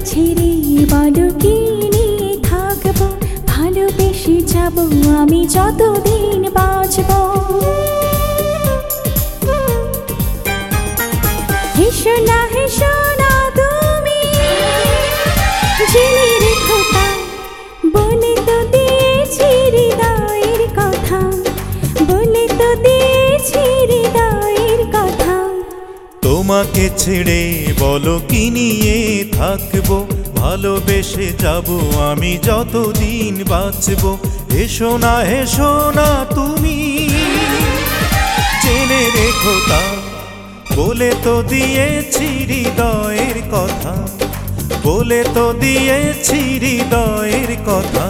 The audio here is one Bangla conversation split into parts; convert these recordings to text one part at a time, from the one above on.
ছেড়ে বলো কি নিয়ে থাকবো, ভালোবেসে যাবো আমি যতদিন বাঁচবো। হেসো না তুমি, জেনে রেখো তা, বলে তো দিয়েছি হৃদয়ের কথা, বলে তো দিয়েছি হৃদয়ের কথা। তোমাকে ছেড়ে বলো কি নিয়ে থাকবো, ভালোবেসে যাব আমি যতদিন বাঁচবো। হেসো না তুমি, জেনে রেখো তা, বলে তো দিয়েছি হৃদয়ের কথা, বলে তো দিয়েছি হৃদয়ের কথা।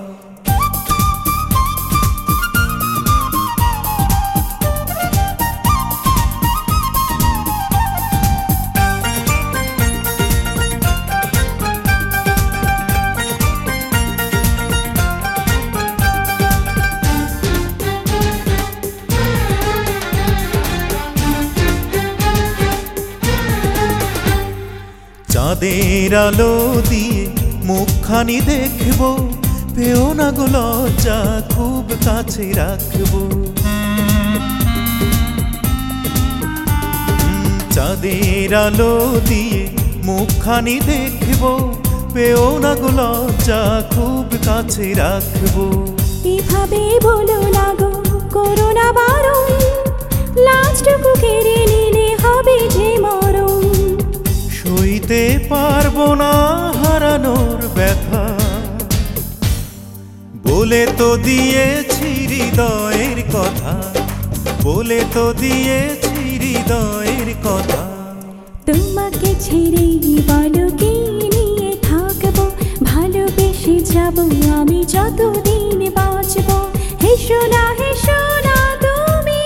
চাঁদের আলো দিয়ে মুখখানি দেখবো, পেও না গো লজ্জা, খুব কাছে রাখবো। চাঁদের আলো দিয়ে মুখখানি দেখবো, পেও না গো লজ্জা, খুব কাছে রাখবো। এভাবে বলো না গো, করো না বারণ, লাজটুকু কেড়ে নিলে হবে যে মরণ। সইতে পারবো না হারানোর ব্যথা, বলে তো দিয়েছি হৃদয়ের কথা, বলে তো দিয়েছি হৃদয়ের কথা। তোমাকে ছেড়ে বলো কি নিয়ে থাকবো, ভালোবেসে যাবো আমি যতদিন বাঁচবো। হেসো না তুমি,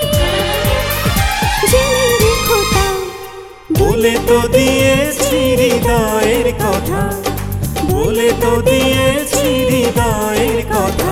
জেনে রেখো তা, বলে তো দিয়েছি হৃদয়ের কথা, বলে তো দিয়েছি হৃদয়ের কথা।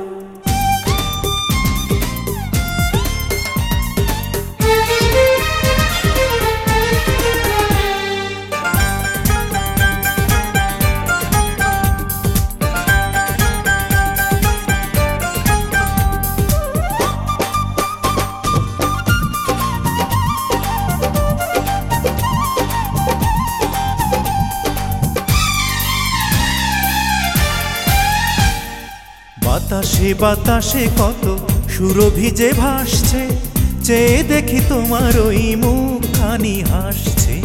বাতাসে বাতাসে কত সুরভি যে ভাসছে, চেয়ে দেখি তোমার ওই মুখখানি হাসছে।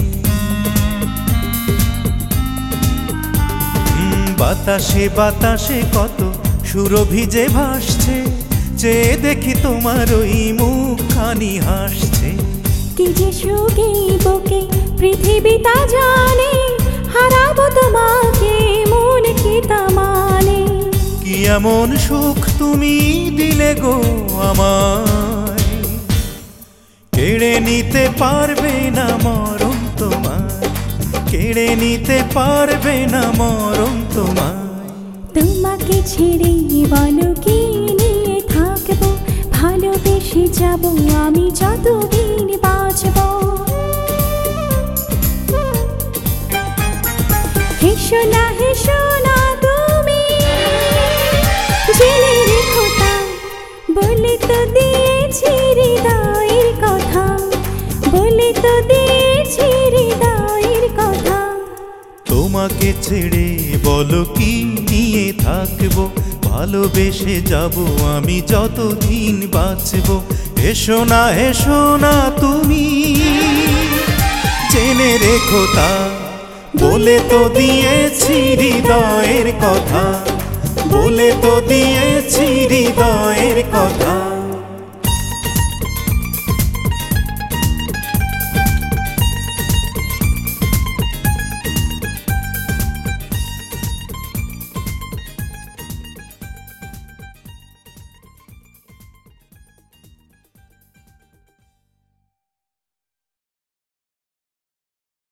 বাতাসে বাতাসে কত সুরভি যে ভাসছে, চেয়ে দেখি তোমার ওই মুখখানি হাসছে। কি যে সুখে বুকে পৃথিবী তা জানে, হারাবো তোমাকে মন কি তা মানে। কি এমন সুখ তুমি দিলে গো আমায়, কেড়ে নিতে পারবে না মরণ তোমায়, কেড়ে নিতে পারবে না মরণ তোমায়। তোমাকে ছেড়ে বলো কি নিয়ে থাকবো, ভালোবেসে যাবো আমি যতদিন বাঁচবো। হেসো না তুমি, জেনে রেখো তা, বলে তো দিয়েছি হৃদয়ের কথা, বলে তো দিয়েছি হৃদয়ের কথা। তোমাকে ছেড়ে বলো কি নিয়ে থাকবো, ভালোবেসে যাব আমি যতদিন বাঁচবো। হেসো না তুমি, জেনে রেখো তা, বলে তো দিয়েছি হৃদয়ের কথা, বলে তো দিয়েছি হৃদয়ের কথা।